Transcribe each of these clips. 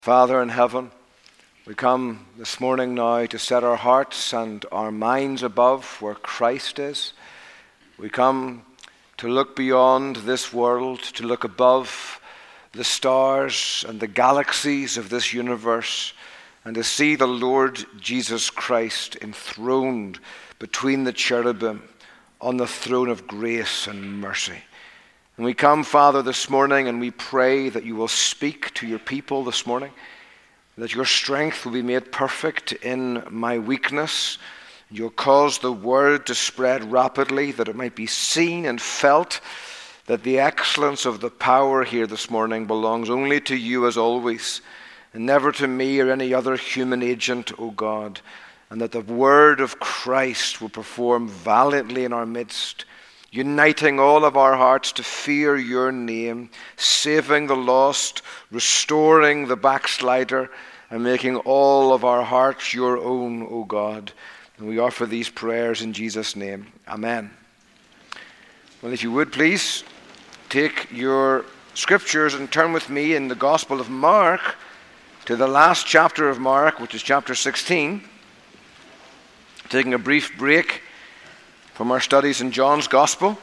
Father in heaven, we come this morning now to set our hearts and our minds above where Christ is. We come to look beyond this world, to look above the stars and the galaxies of this universe, and to see the Lord Jesus Christ enthroned between the cherubim on the throne of grace and mercy. And we come, Father, this morning, and we pray that you will speak to your people this morning, that your strength will be made perfect in my weakness. You'll cause the word to spread rapidly, that it might be seen and felt, that the excellence of the power here this morning belongs only to you as always, and never to me or any other human agent, O God, and that the word of Christ will perform valiantly in our midst, uniting all of our hearts to fear your name, saving the lost, restoring the backslider, and making all of our hearts your own, O God. And we offer these prayers in Jesus' name. Amen. Well, if you would please take your scriptures and turn with me in the Gospel of Mark to the last chapter of Mark, which is chapter 16. Taking a brief break from our studies in John's Gospel.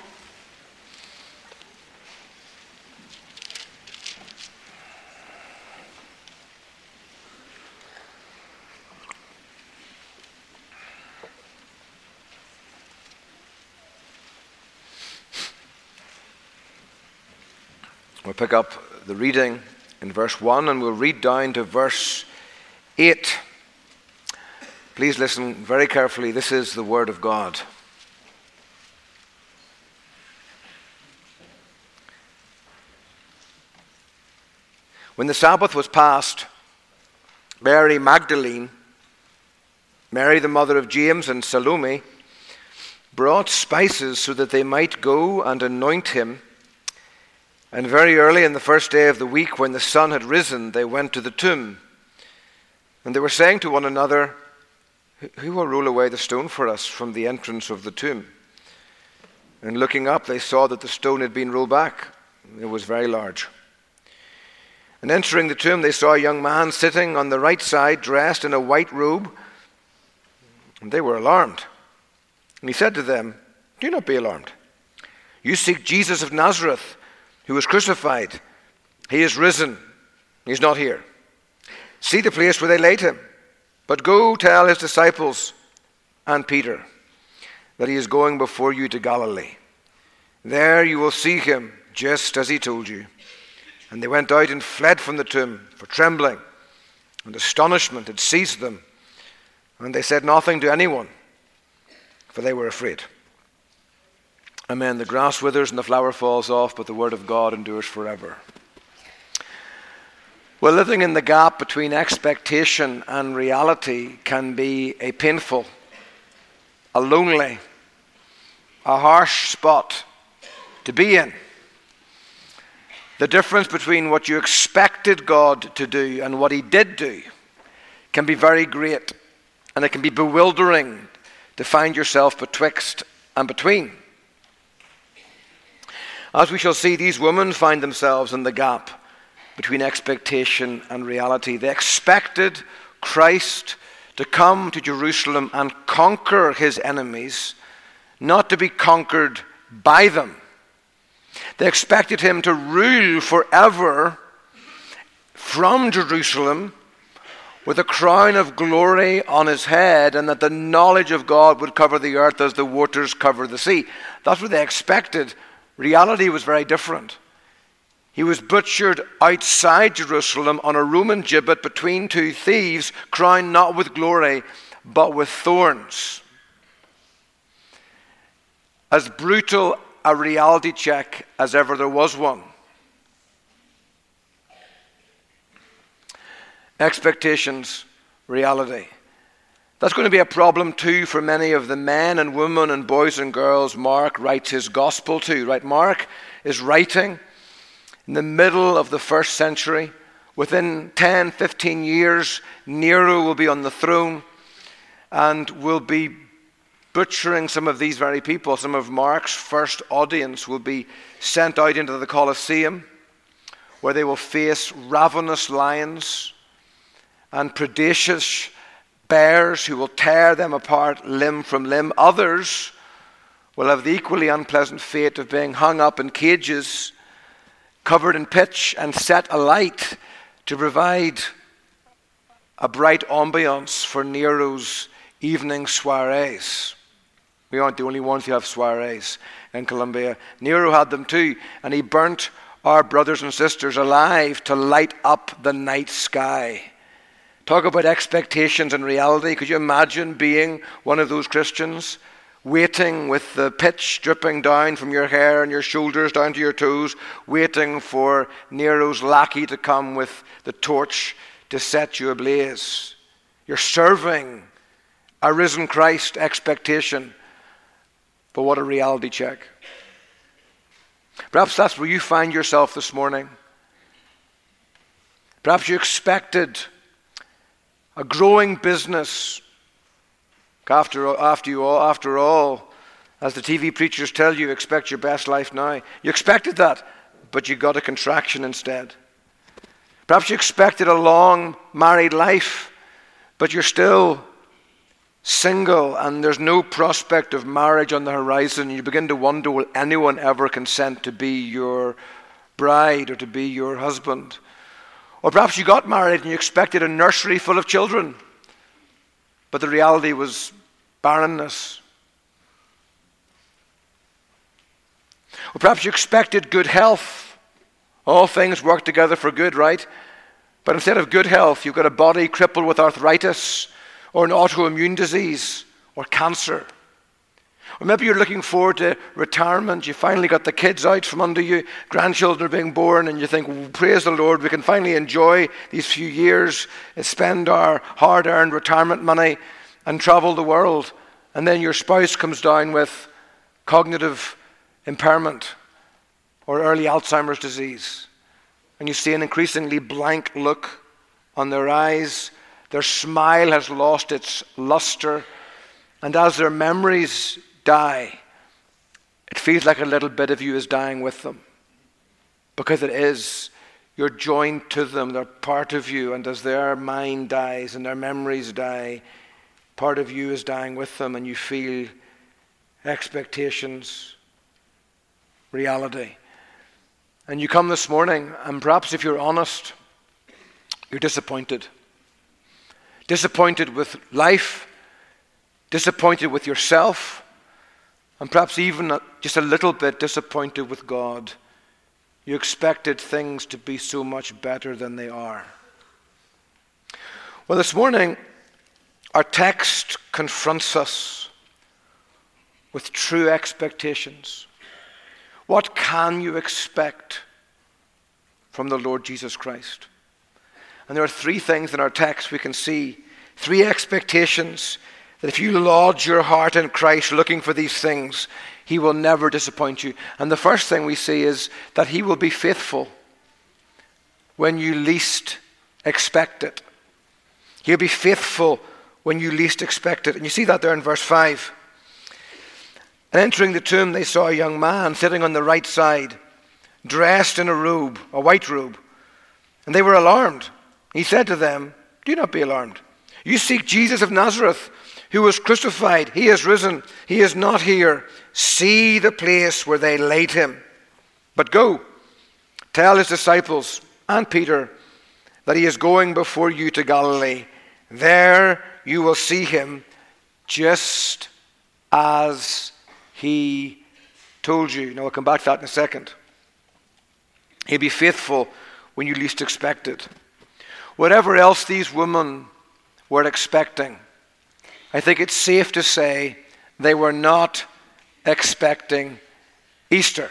We'll pick up the reading in verse 1 and we'll read down to verse 8. Please listen very carefully. This is the Word of God. When the Sabbath was past, Mary Magdalene, Mary the mother of James, and Salome brought spices so that they might go and anoint him. And very early in the first day of the week, when the sun had risen, they went to the tomb. And they were saying to one another, "Who will roll away the stone for us from the entrance of the tomb?" And looking up, they saw that the stone had been rolled back. It was very large. And entering the tomb, they saw a young man sitting on the right side, dressed in a white robe. And they were alarmed. And he said to them, "Do not be alarmed. You seek Jesus of Nazareth, who was crucified. He is risen. He is not here. See the place where they laid him. But go tell his disciples and Peter that he is going before you to Galilee. There you will see him, just as he told you." And they went out and fled from the tomb, for trembling and astonishment had seized them. And they said nothing to anyone, for they were afraid. Amen. The grass withers and the flower falls off, but the word of God endures forever. Well, living in the gap between expectation and reality can be a painful, a lonely, a harsh spot to be in. The difference between what you expected God to do and what he did do can be very great, and it can be bewildering to find yourself betwixt and between. As we shall see, these women find themselves in the gap between expectation and reality. They expected Christ to come to Jerusalem and conquer his enemies, not to be conquered by them. They expected him to rule forever from Jerusalem with a crown of glory on his head, and that the knowledge of God would cover the earth as the waters cover the sea. That's what they expected. Reality was very different. He was butchered outside Jerusalem on a Roman gibbet between two thieves, crowned not with glory, but with thorns. As brutal a reality check as ever there was one. Expectations, reality. That's going to be a problem too for many of the men and women and boys and girls Mark writes his gospel to. Right? Mark is writing in the middle of the first century. Within 10, 15 years, Nero will be on the throne and will be butchering some of these very people. Some of Mark's first audience will be sent out into the Colosseum, where they will face ravenous lions and predaceous bears who will tear them apart limb from limb. Others will have the equally unpleasant fate of being hung up in cages, covered in pitch and set alight to provide a bright ambience for Nero's evening soirees. We aren't the only ones who have soirees in Colombia. Nero had them too, and he burnt our brothers and sisters alive to light up the night sky. Talk about expectations and reality. Could you imagine being one of those Christians, waiting with the pitch dripping down from your hair and your shoulders down to your toes, waiting for Nero's lackey to come with the torch to set you ablaze? You're serving a risen Christ expectation. But what a reality check. Perhaps that's where you find yourself this morning. Perhaps you expected a growing business. After all, as the TV preachers tell you, expect your best life now. You expected that, but you got a contraction instead. Perhaps you expected a long married life, but you're still single and there's no prospect of marriage on the horizon. You begin to wonder, will anyone ever consent to be your bride or to be your husband? Or perhaps you got married and you expected a nursery full of children, but the reality was barrenness. Or perhaps you expected good health. All things work together for good, right? But instead of good health, you've got a body crippled with arthritis or an autoimmune disease or cancer. Or maybe you're looking forward to retirement. You finally got the kids out from under you. Grandchildren are being born and you think, well, praise the Lord, we can finally enjoy these few years and spend our hard-earned retirement money and travel the world. And then your spouse comes down with cognitive impairment or early Alzheimer's disease. And you see an increasingly blank look on their eyes. Their smile has lost its luster. And as their memories die, it feels like a little bit of you is dying with them. Because it is. You're joined to them. They're part of you. And as their mind dies and their memories die, part of you is dying with them. And you feel expectations, reality. And you come this morning, and perhaps if you're honest, you're disappointed. Disappointed with life, disappointed with yourself, and perhaps even just a little bit disappointed with God. You expected things to be so much better than they are. Well, this morning, our text confronts us with true expectations. What can you expect from the Lord Jesus Christ? And there are three things in our text we can see. Three expectations that if you lodge your heart in Christ looking for these things, He will never disappoint you. And the first thing we see is that He will be faithful when you least expect it. He'll be faithful when you least expect it. And you see that there in verse 5. And entering the tomb, they saw a young man sitting on the right side, dressed in a robe, a white robe. And they were alarmed. He said to them, "Do not be alarmed. You seek Jesus of Nazareth, who was crucified. He is risen. He is not here. See the place where they laid him. But go, tell his disciples and Peter that he is going before you to Galilee. There you will see him, just as he told you." Now, I'll come back to that in a second. He'll be faithful when you least expect it. Whatever else these women were expecting, I think it's safe to say they were not expecting Easter.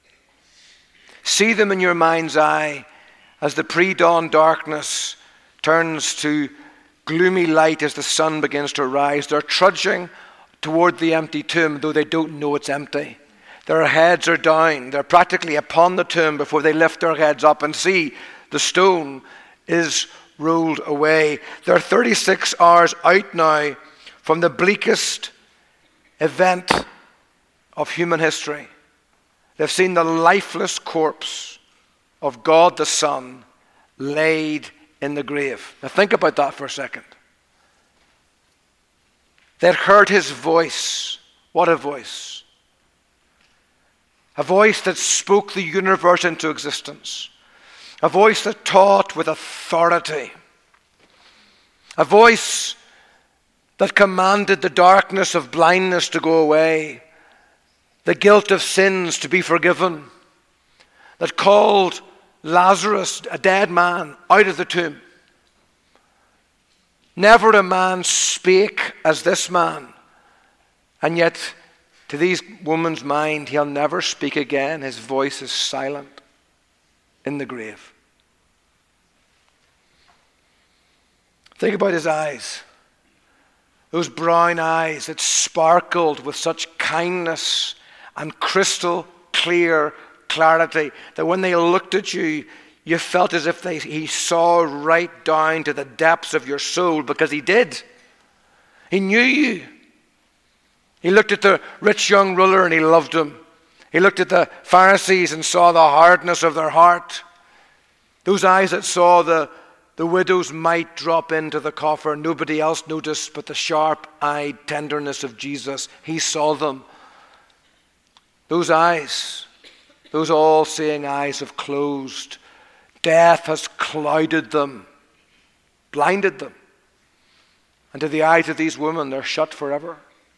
See them in your mind's eye as the pre-dawn darkness turns to gloomy light as the sun begins to rise. They're trudging toward the empty tomb, though they don't know it's empty. Their heads are down. They're practically upon the tomb before they lift their heads up and see the stone is rolled away. They're 36 hours out now from the bleakest event of human history. They've seen the lifeless corpse of God the Son laid in the grave. Now think about that for a second. They'd heard his voice. What a voice. A voice that spoke the universe into existence. A voice that taught with authority. A voice that commanded the darkness of blindness to go away, the guilt of sins to be forgiven, that called Lazarus, a dead man, out of the tomb. Never a man spake as this man, and yet to this woman's mind, he'll never speak again. His voice is silent in the grave. Think about his eyes. Those brown eyes that sparkled with such kindness and crystal clear clarity that when they looked at you, you felt as if he saw right down to the depths of your soul, because he did. He knew you. He looked at the rich young ruler and he loved him. He looked at the Pharisees and saw the hardness of their heart. Those eyes that saw the widow's mite drop into the coffer, nobody else noticed but the sharp-eyed tenderness of Jesus. He saw them. Those eyes, those all-seeing eyes have closed. Death has clouded them, blinded them. And to the eyes of these women, they're shut forever.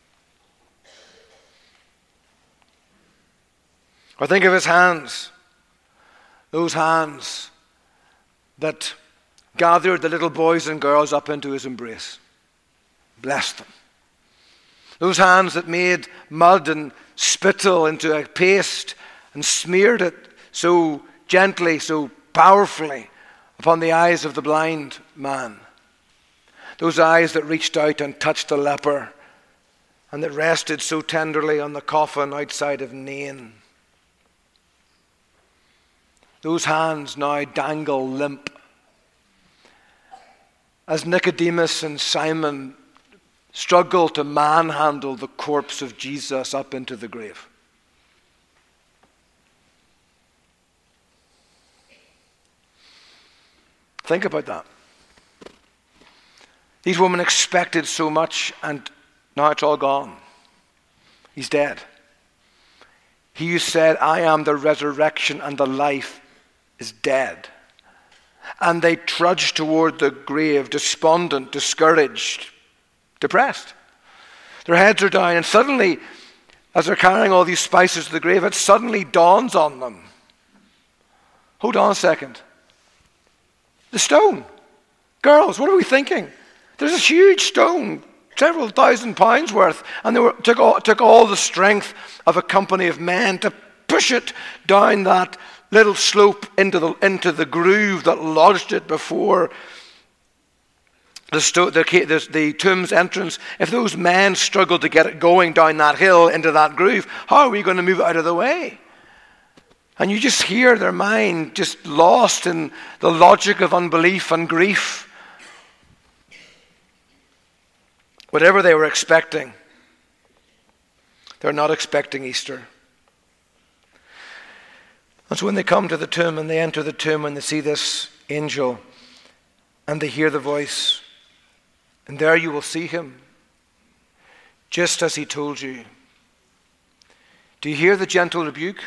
Or think of his hands, those hands that gathered the little boys and girls up into his embrace. Blessed them. Those hands that made mud and spittle into a paste and smeared it so gently, so powerfully upon the eyes of the blind man. Those eyes that reached out and touched the leper and that rested so tenderly on the coffin outside of Nain. Those hands now dangle limp as Nicodemus and Simon struggle to manhandle the corpse of Jesus up into the grave. Think about that. These women expected so much, and now it's all gone. He's dead. He who said, "I am the resurrection and the life," is dead. And they trudged toward the grave, despondent, discouraged, depressed. Their heads are down, and suddenly, as they're carrying all these spices to the grave, it suddenly dawns on them. Hold on a second. The stone. Girls, what are we thinking? There's a huge stone, several £1,000s worth, and took all the strength of a company of men to push it down that little slope into the groove that lodged it before the tomb's entrance. If those men struggled to get it going down that hill into that groove, how are we going to move it out of the way? And you just hear their mind just lost in the logic of unbelief and grief. Whatever they were expecting, they're not expecting Easter. And so when they come to the tomb and they enter the tomb and they see this angel and they hear the voice, and there you will see him, just as he told you. Do you hear the gentle rebuke?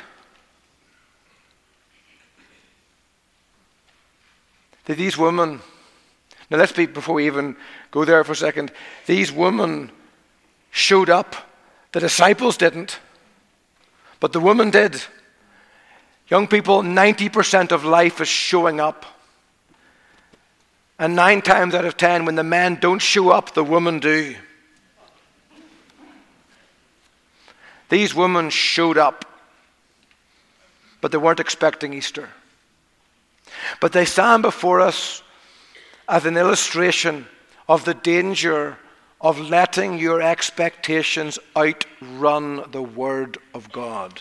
That these women, now before we even go there for a second, these women showed up. The disciples didn't, but the women did. Young people, 90% of life is showing up. And 9 times out of 10, when the men don't show up, the women do. These women showed up, but they weren't expecting Easter. But they stand before us as an illustration of the danger of letting your expectations outrun the Word of God.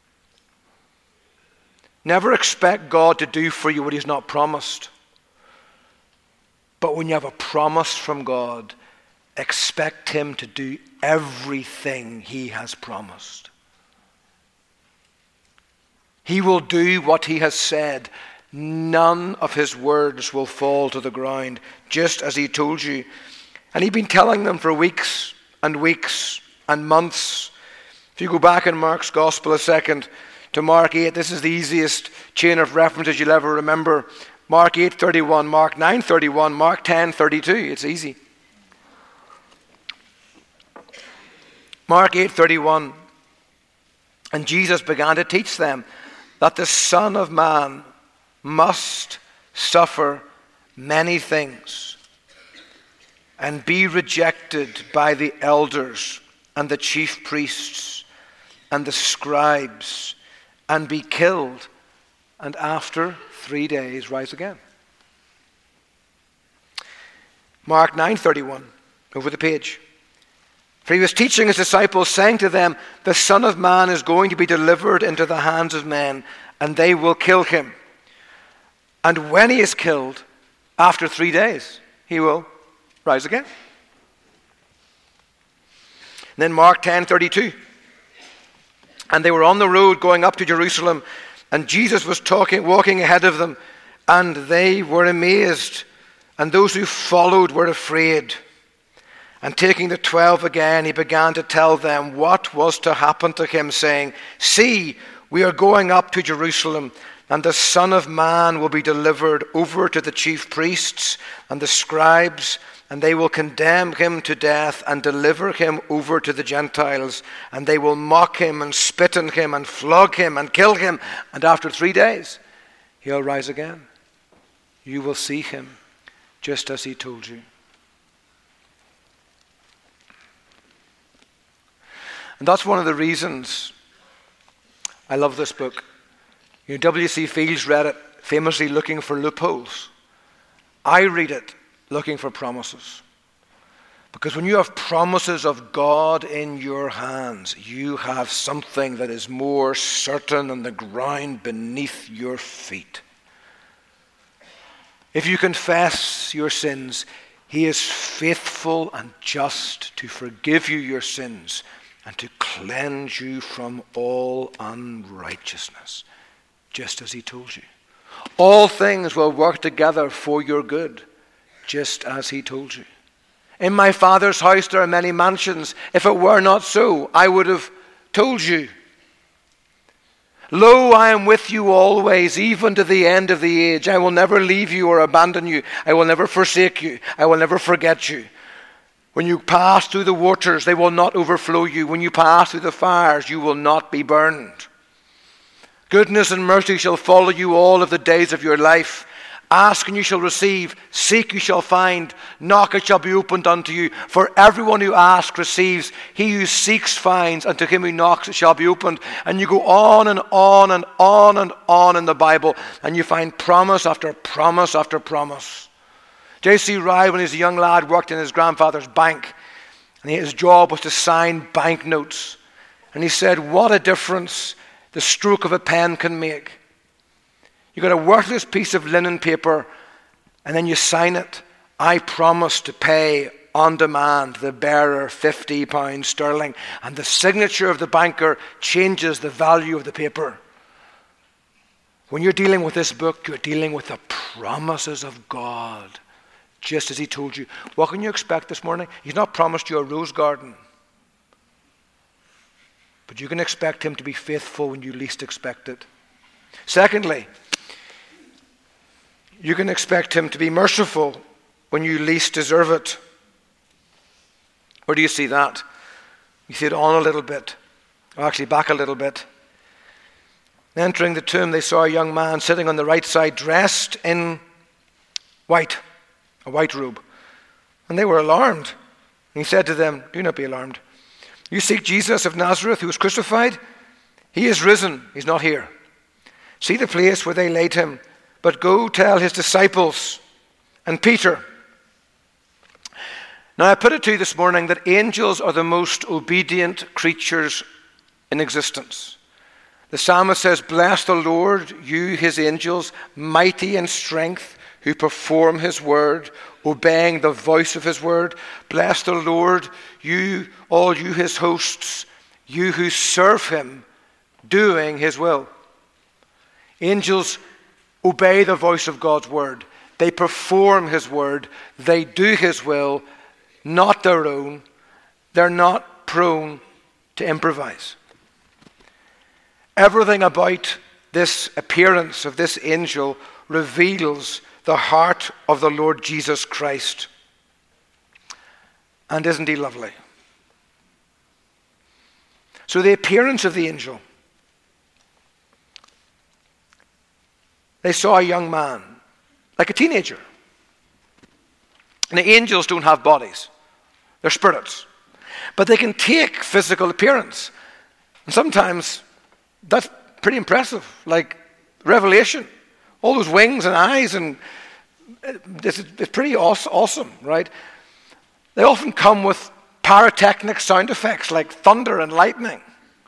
Never expect God to do for you what He's not promised. But when you have a promise from God, expect Him to do everything He has promised. He will do what He has said. None of his words will fall to the ground, just as he told you. And he'd been telling them for weeks and weeks and months. If you go back in Mark's Gospel a second to Mark 8, this is the easiest chain of references you'll ever remember. Mark 8:31, Mark 9:31, Mark 10:32. It's easy. Mark 8:31. And Jesus began to teach them that the Son of Man must suffer many things and be rejected by the elders and the chief priests and the scribes and be killed, and after 3 days rise again. Mark 9:31, over the page. For he was teaching his disciples, saying to them, the Son of Man is going to be delivered into the hands of men, and they will kill him. And when he is killed, after 3 days, he will rise again. And then Mark 10:32. And they were on the road going up to Jerusalem, and Jesus was walking ahead of them, and they were amazed, and those who followed were afraid. And taking the 12 again, he began to tell them what was to happen to him, saying, see, we are going up to Jerusalem, and the Son of Man will be delivered over to the chief priests and the scribes, and they will condemn him to death and deliver him over to the Gentiles, and they will mock him and spit on him and flog him and kill him, and after 3 days he'll rise again. You will see him just as he told you. And that's one of the reasons I love this book. You know, W.C. Fields read it famously looking for loopholes. I read it looking for promises. Because when you have promises of God in your hands, you have something that is more certain than the ground beneath your feet. If you confess your sins, he is faithful and just to forgive you your sins and to cleanse you from all unrighteousness, just as he told you. All things will work together for your good, just as he told you. In my Father's house there are many mansions. If it were not so, I would have told you. Lo, I am with you always, even to the end of the age. I will never leave you or abandon you. I will never forsake you. I will never forget you. When you pass through the waters, they will not overflow you. When you pass through the fires, you will not be burned. Goodness and mercy shall follow you all of the days of your life. Ask and you shall receive. Seek you shall find. Knock it shall be opened unto you. For everyone who asks receives. He who seeks finds. And to him who knocks it shall be opened. And you go on and on and on and on in the Bible. And you find promise after promise after promise. J.C. Ryle, when he was a young lad, worked in his grandfather's bank. And his job was to sign banknotes. And he said, what a difference the stroke of a pen can make. You got a worthless piece of linen paper, and then you sign it. I promise to pay on demand the bearer £50 sterling. And the signature of the banker changes the value of the paper. When you're dealing with this book, you're dealing with the promises of God, just as he told you. What can you expect this morning? He's not promised you a rose garden. But you can expect him to be faithful when you least expect it. Secondly, you can expect him to be merciful when you least deserve it. Where do you see that? You see it on a little bit. Or actually back a little bit. Entering the tomb, they saw a young man sitting on the right side, dressed in white, a white robe. And they were alarmed. And he said to them, do not be alarmed. You seek Jesus of Nazareth, who was crucified? He is risen. He's not here. See the place where they laid him. But go tell his disciples and Peter. Now I put it to you this morning that angels are the most obedient creatures in existence. The psalmist says, bless the Lord, you his angels, mighty in strength, who perform his word, obeying the voice of his word. Bless the Lord, you, all you his hosts, you who serve him, doing his will. Angels obey the voice of God's word. They perform his word. They do his will, not their own. They're not prone to improvise. Everything about this appearance of this angel reveals the heart of the Lord Jesus Christ. And isn't he lovely? So the appearance of the angel. They saw a young man, like a teenager. And the angels don't have bodies. They're spirits. But they can take physical appearance. And sometimes that's pretty impressive. Like Revelation. All those wings and eyes, and it's pretty awesome, right? They often come with pyrotechnic sound effects like thunder and lightning,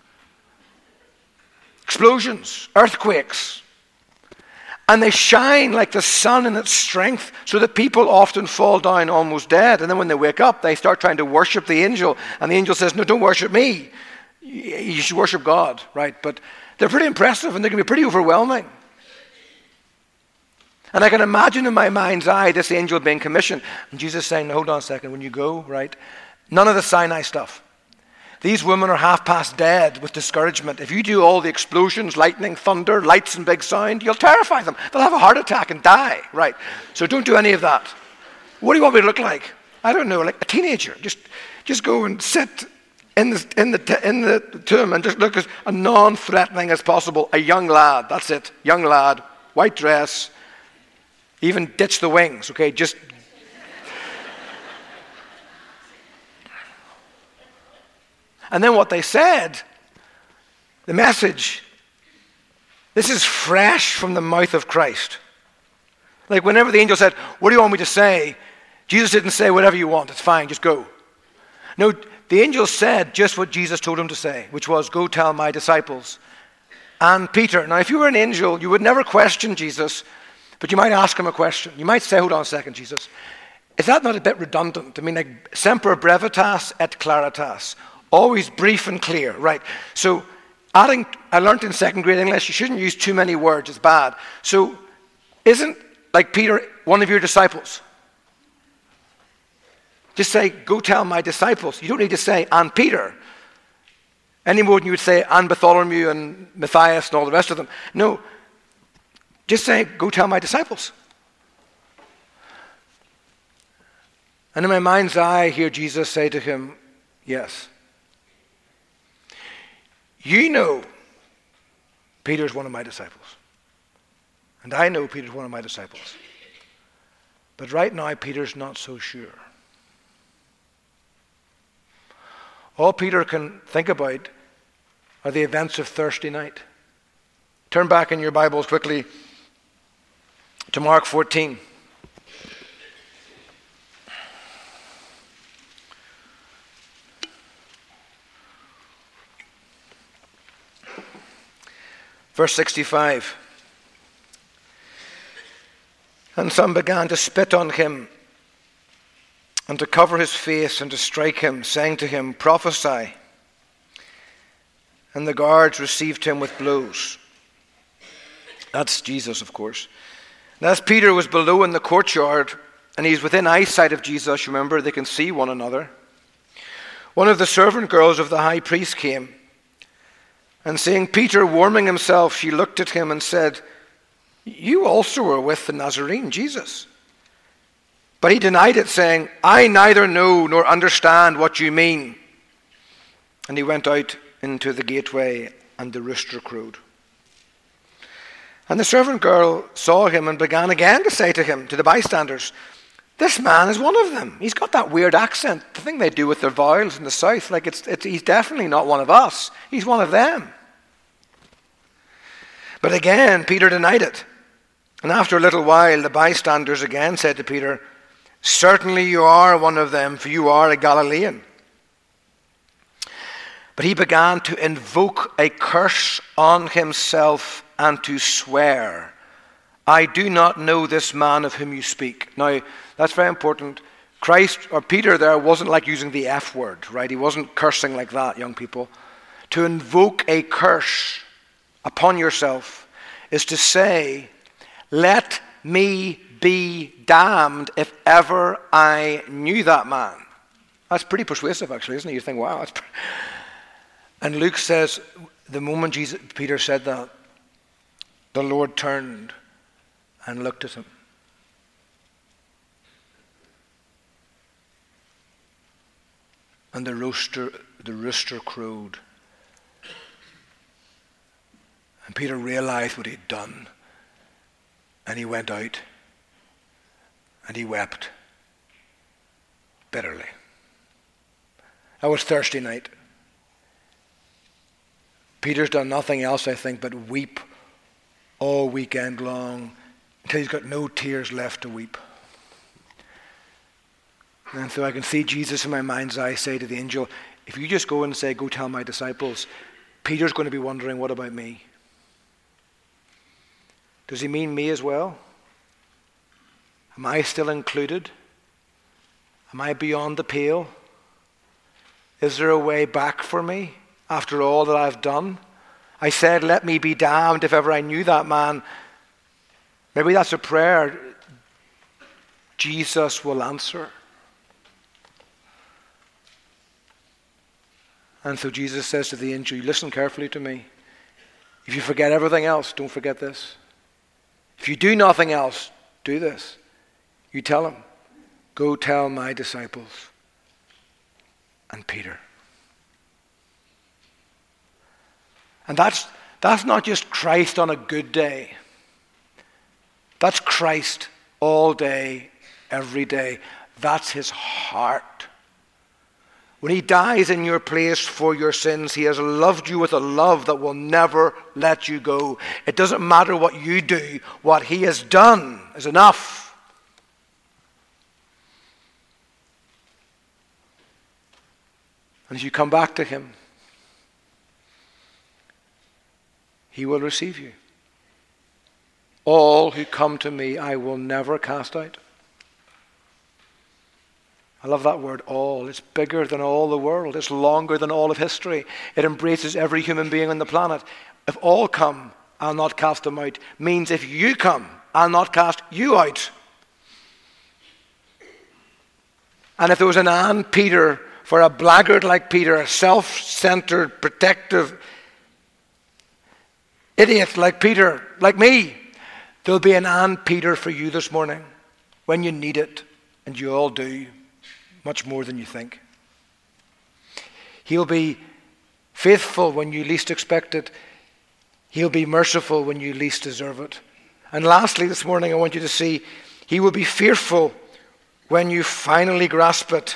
explosions, earthquakes. And they shine like the sun in its strength, so that people often fall down almost dead. And then when they wake up, they start trying to worship the angel. And the angel says, no, don't worship me. You should worship God, right? But they're pretty impressive, and they can be pretty overwhelming. And I can imagine in my mind's eye this angel being commissioned. And Jesus saying, no, hold on a second, when you go, right? None of the Sinai stuff. These women are half past dead with discouragement. If you do all the explosions, lightning, thunder, lights and big sound, you'll terrify them. They'll have a heart attack and die, right? So don't do any of that. What do you want me to look like? I don't know, like a teenager. Just go and sit in the tomb and just look as non-threatening as possible. A young lad, that's it. Young lad, white dress. Even ditch the wings, okay? Just and then what they said, the message, this is fresh from the mouth of Christ. Like whenever the angel said, what do you want me to say? Jesus didn't say, whatever you want, it's fine, just go. No, the angel said just what Jesus told him to say, which was, go tell my disciples and Peter. Now, if you were an angel, you would never question Jesus, but you might ask him a question. You might say, hold on a second, Jesus. Is that not a bit redundant? I mean, like, semper brevitas et claritas. Always brief and clear, right? So, I learned in second grade English, you shouldn't use too many words, it's bad. So, isn't, like Peter, one of your disciples? Just say, go tell my disciples. You don't need to say, and Peter. Any more than you would say, and Bartholomew and Matthias and all the rest of them. No, just say, go tell my disciples. And in my mind's eye, I hear Jesus say to him, yes. You know Peter's one of my disciples. And I know Peter's one of my disciples. But right now, Peter's not so sure. All Peter can think about are the events of Thursday night. Turn back in your Bibles quickly to Mark 14. Verse 65. And some began to spit on him and to cover his face and to strike him, saying to him, prophesy. And the guards received him with blows. That's Jesus, of course. And as Peter was below in the courtyard, and he's within eyesight of Jesus, remember, they can see one another, one of the servant girls of the high priest came, and seeing Peter warming himself, she looked at him and said, you also were with the Nazarene, Jesus. But he denied it, saying, I neither know nor understand what you mean. And he went out into the gateway, and the rooster crowed. And the servant girl saw him and began again to say to him, to the bystanders, this man is one of them. He's got that weird accent, the thing they do with their vowels in the south. Like he's definitely not one of us. He's one of them. But again, Peter denied it. And after a little while, the bystanders again said to Peter, certainly you are one of them, for you are a Galilean. But he began to invoke a curse on himself and to swear, I do not know this man of whom you speak. Now, that's very important. Christ, or Peter there, wasn't like using the F word, right? He wasn't cursing like that, young people. To invoke a curse upon yourself is to say, let me be damned if ever I knew that man. That's pretty persuasive, actually, isn't it? You think, wow. And Luke says, the moment Peter said that, the Lord turned and looked at him. And the rooster crowed. And Peter realized what he'd done. And he went out and he wept bitterly. That was Thursday night. Peter's done nothing else, I think, but weep all weekend long until he's got no tears left to weep. And so I can see Jesus in my mind's eye say to the angel, if you just go and say, go tell my disciples, Peter's going to be wondering, what about me? Does he mean me as well? Am I still included? Am I beyond the pale? Is there a way back for me after all that I've done? I said, let me be damned if ever I knew that man. Maybe that's a prayer Jesus will answer. And so Jesus says to the angel, listen carefully to me. If you forget everything else, don't forget this. If you do nothing else, do this. You tell him, go tell my disciples and Peter. And that's not just Christ on a good day. That's Christ all day, every day. That's his heart. When he dies in your place for your sins, he has loved you with a love that will never let you go. It doesn't matter what you do. What he has done is enough. And as you come back to him, he will receive you. All who come to me, I will never cast out. I love that word, all. It's bigger than all the world. It's longer than all of history. It embraces every human being on the planet. If all come, I'll not cast them out. Means if you come, I'll not cast you out. And if there was an and Peter for a blackguard like Peter, a self-centered, protective idiot like Peter, like me, there'll be an and Peter for you this morning when you need it, and you all do. Much more than you think. He'll be faithful when you least expect it. He'll be merciful when you least deserve it. And lastly, this morning I want you to see, he will be fearful when you finally grasp it.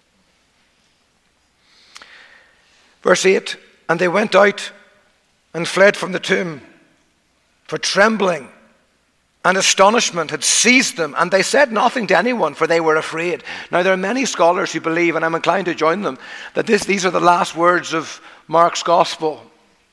Verse 8, and they went out and fled from the tomb, for trembling and astonishment had seized them, and they said nothing to anyone, for they were afraid. Now there are many scholars who believe, and I'm inclined to join them, that these are the last words of Mark's gospel.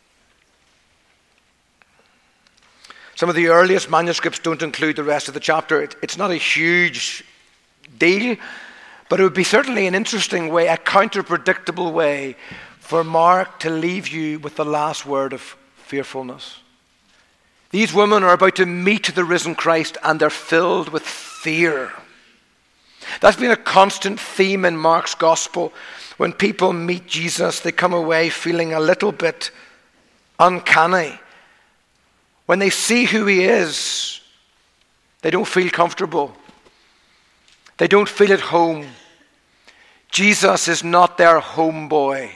Some of the earliest manuscripts don't include the rest of the chapter. It's not a huge deal, but it would be certainly an interesting way, a counter-predictable way, for Mark to leave you with the last word of fearfulness. These women are about to meet the risen Christ, and they're filled with fear. That's been a constant theme in Mark's gospel. When people meet Jesus, they come away feeling a little bit uncanny. When they see who he is, they don't feel comfortable. They don't feel at home. Jesus is not their homeboy.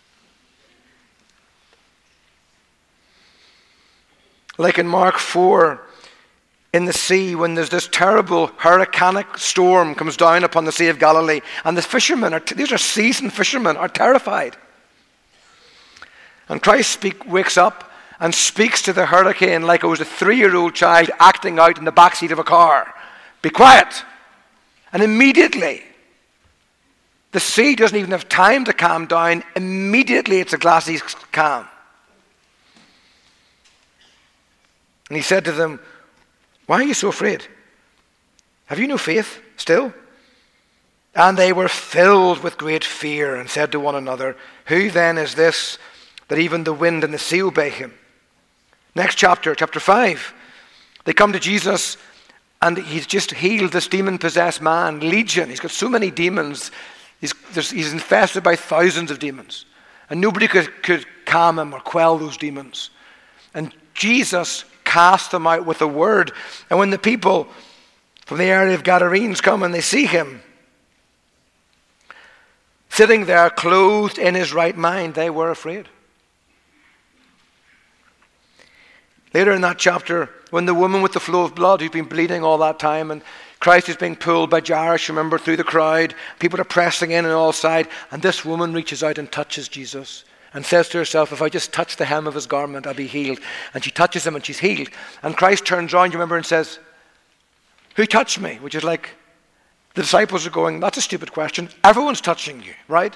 Like in Mark 4, in the sea, when there's this terrible hurricanic storm comes down upon the Sea of Galilee, and the fishermen, these are seasoned fishermen, are terrified. And Christ wakes up and speaks to the hurricane like it was a 3-year-old child acting out in the backseat of a car. Be quiet. And immediately, the sea doesn't even have time to calm down. Immediately, it's a glassy calm. And he said to them, why are you so afraid? Have you no faith still? And they were filled with great fear and said to one another, who then is this that even the wind and the sea obey him? Next chapter, chapter 5. They come to Jesus, and he's just healed this demon-possessed man, Legion. He's got so many demons. He's infested by thousands of demons. And nobody could calm him or quell those demons. And Jesus cast them out with a word. And when the people from the area of Gadarenes come and they see him sitting there clothed in his right mind, they were afraid. Later in that chapter, when the woman with the flow of blood who'd been bleeding all that time, and Christ is being pulled by Jairus, remember, through the crowd, people are pressing in on all sides, and this woman reaches out and touches Jesus and says to herself, if I just touch the hem of his garment, I'll be healed. And she touches him and she's healed. And Christ turns around, you remember, and says, who touched me? Which is like, the disciples are going, that's a stupid question. Everyone's touching you, right?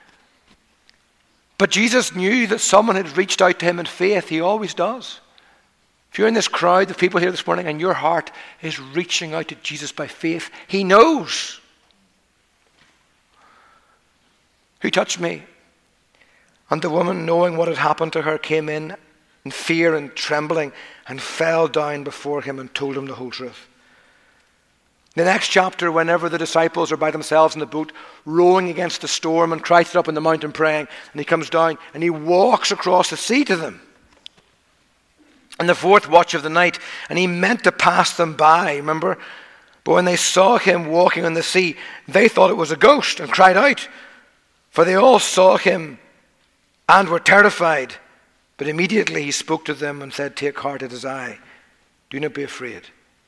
But Jesus knew that someone had reached out to him in faith. He always does. If you're in this crowd of people here this morning and your heart is reaching out to Jesus by faith, he knows. Who touched me? And the woman, knowing what had happened to her, came in fear and trembling and fell down before him and told him the whole truth. The next chapter, whenever the disciples are by themselves in the boat, rowing against the storm, and Christ is up on the mountain praying, and he comes down and he walks across the sea to them. In the fourth watch of the night, and he meant to pass them by, remember? But when they saw him walking on the sea, they thought it was a ghost and cried out, for they all saw him and were terrified. But immediately he spoke to them and said, take heart, it is I. Do not be afraid.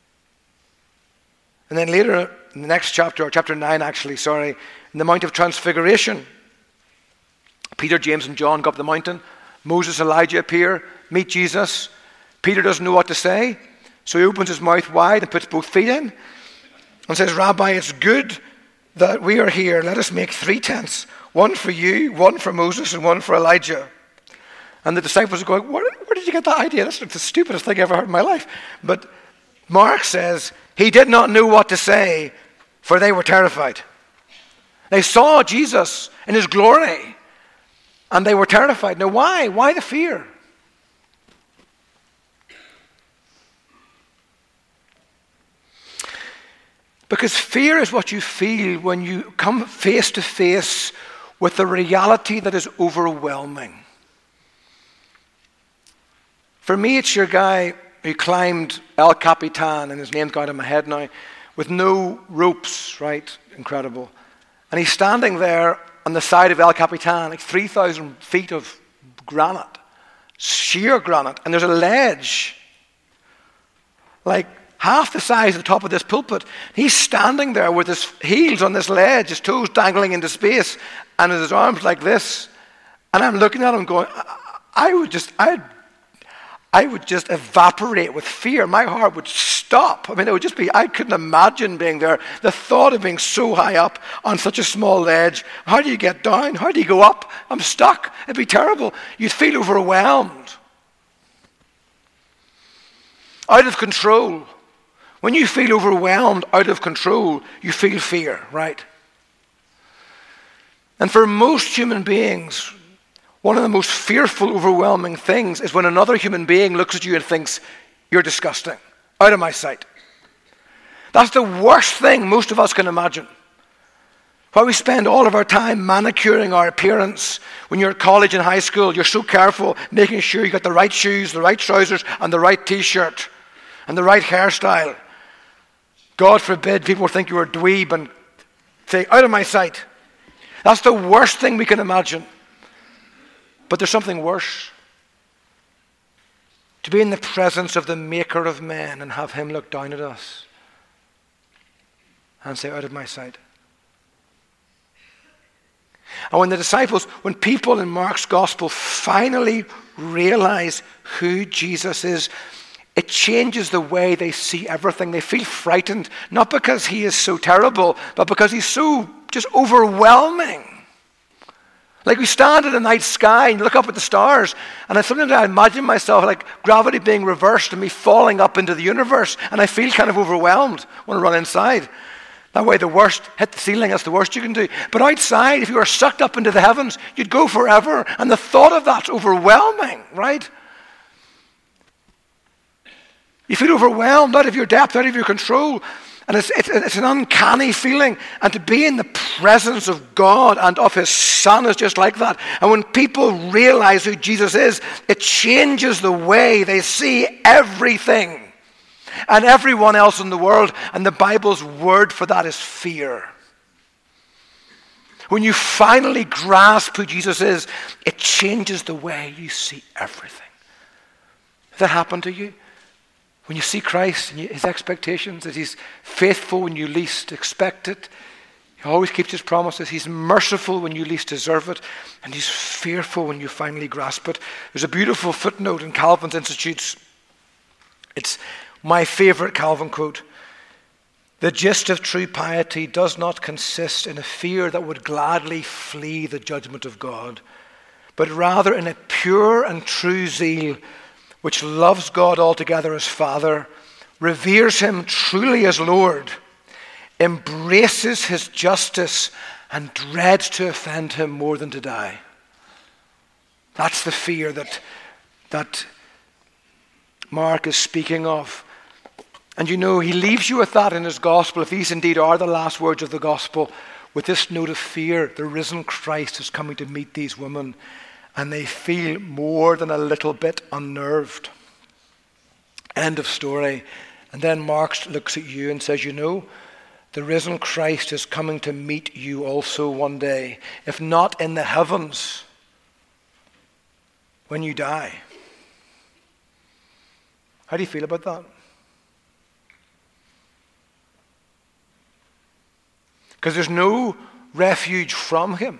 And then later, in the next chapter, or chapter 9 actually, in the Mount of Transfiguration, Peter, James and John go up the mountain. Moses, Elijah appear, meet Jesus. Peter doesn't know what to say, so he opens his mouth wide and puts both feet in and says, Rabbi, it's good that we are here. Let us make 3 tents, one for you, one for Moses, and one for Elijah. And the disciples are going, where did you get that idea? That's the stupidest thing I've ever heard in my life. But Mark says, he did not know what to say, for they were terrified. They saw Jesus in his glory, and they were terrified. Now why? Why the fear? Because fear is what you feel when you come face to face with a reality that is overwhelming. For me, it's your guy who climbed El Capitan, and his name's gone in my head now, with no ropes, right? Incredible. And he's standing there on the side of El Capitan, like 3,000 feet of granite, sheer granite, and there's a ledge, like half the size of the top of this pulpit. He's standing there with his heels on this ledge, his toes dangling into space, and his arms like this. And I'm looking at him going, I would just evaporate with fear. My heart would stop. I mean, it would just be, I couldn't imagine being there. The thought of being so high up on such a small ledge. How do you get down? How do you go up? I'm stuck. It'd be terrible. You'd feel overwhelmed. Out of control. When you feel overwhelmed, out of control, you feel fear, right? And for most human beings, one of the most fearful, overwhelming things is when another human being looks at you and thinks, you're disgusting, out of my sight. That's the worst thing most of us can imagine. Why we spend all of our time manicuring our appearance. When you're at college and high school, you're so careful making sure you got the right shoes, the right trousers, and the right t-shirt, and the right hairstyle. God forbid people think you're a dweeb and say, out of my sight. That's the worst thing we can imagine. But there's something worse. To be in the presence of the maker of men and have him look down at us and say, out of my sight. And when people in Mark's gospel finally realize who Jesus is, it changes the way they see everything. They feel frightened, not because he is so terrible, but because he's so just overwhelming. Like we stand in the night sky and look up at the stars, and sometimes I imagine myself like gravity being reversed and me falling up into the universe, and I feel kind of overwhelmed when I run inside. That way the worst, hit the ceiling, that's the worst you can do. But outside, if you were sucked up into the heavens, you'd go forever, and the thought of that's overwhelming, right? You feel overwhelmed, out of your depth, out of your control. And it's an uncanny feeling. And to be in the presence of God and of his Son is just like that. And when people realize who Jesus is, it changes the way they see everything and everyone else in the world. And the Bible's word for that is fear. When you finally grasp who Jesus is, it changes the way you see everything. Has that happened to you? When you see Christ and his expectations, that he's faithful when you least expect it. He always keeps his promises. He's merciful when you least deserve it. And he's fearful when you finally grasp it. There's a beautiful footnote in Calvin's Institutes. It's my favorite Calvin quote. The gist of true piety does not consist in a fear that would gladly flee the judgment of God, but rather in a pure and true zeal which loves God altogether as Father, reveres him truly as Lord, embraces his justice, and dreads to offend him more than to die. That's the fear that Mark is speaking of. And you know, he leaves you with that in his gospel, if these indeed are the last words of the gospel, with this note of fear. The risen Christ is coming to meet these women, and they feel more than a little bit unnerved. End of story. And then Mark looks at you and says, you know, the risen Christ is coming to meet you also one day, if not in the heavens, when you die. How do you feel about that? Because there's no refuge from him.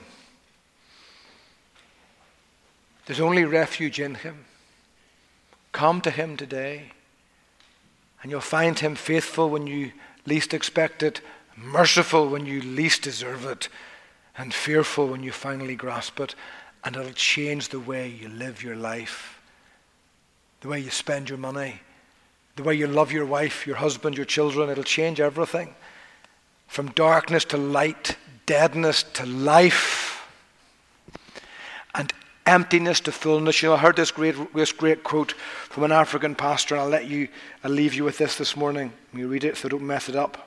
There's only refuge in him. Come to him today, and you'll find him faithful when you least expect it, merciful when you least deserve it, and fearful when you finally grasp it. And it'll change the way you live your life, the way you spend your money, the way you love your wife, your husband, your children. It'll change everything. From darkness to light, deadness to life, and emptiness to fullness. You know, I heard this great quote from an African pastor, and I'll leave you with this morning. You read it so don't mess it up.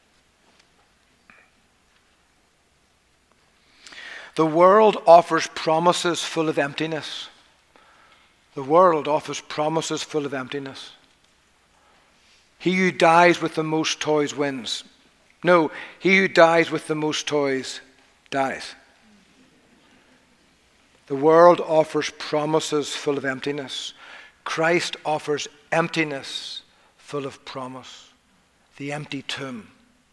The world offers promises full of emptiness. The world offers promises full of emptiness. He who dies with the most toys wins. No, he who dies with the most toys dies. The world offers promises full of emptiness. Christ offers emptiness full of promise. The empty tomb.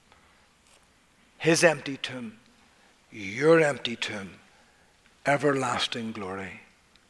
His empty tomb. Your empty tomb. Everlasting glory.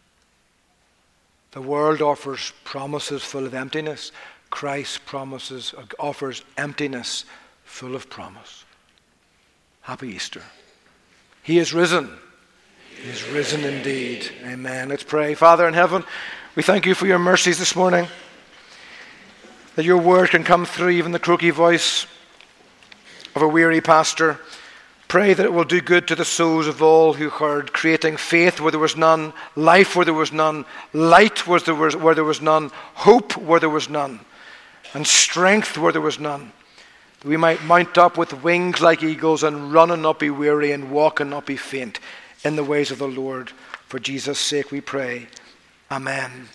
The world offers promises full of emptiness. Christ offers emptiness full of promise. Happy Easter. He is risen. He is risen indeed. Amen. Let's pray. Father in heaven, we thank you for your mercies this morning, that your word can come through even the croaky voice of a weary pastor. Pray that it will do good to the souls of all who heard, creating faith where there was none, life where there was none, light where there was none, hope where there was none, and strength where there was none. That we might mount up with wings like eagles and run and not be weary and walk and not be faint in the ways of the Lord. For Jesus' sake we pray. Amen.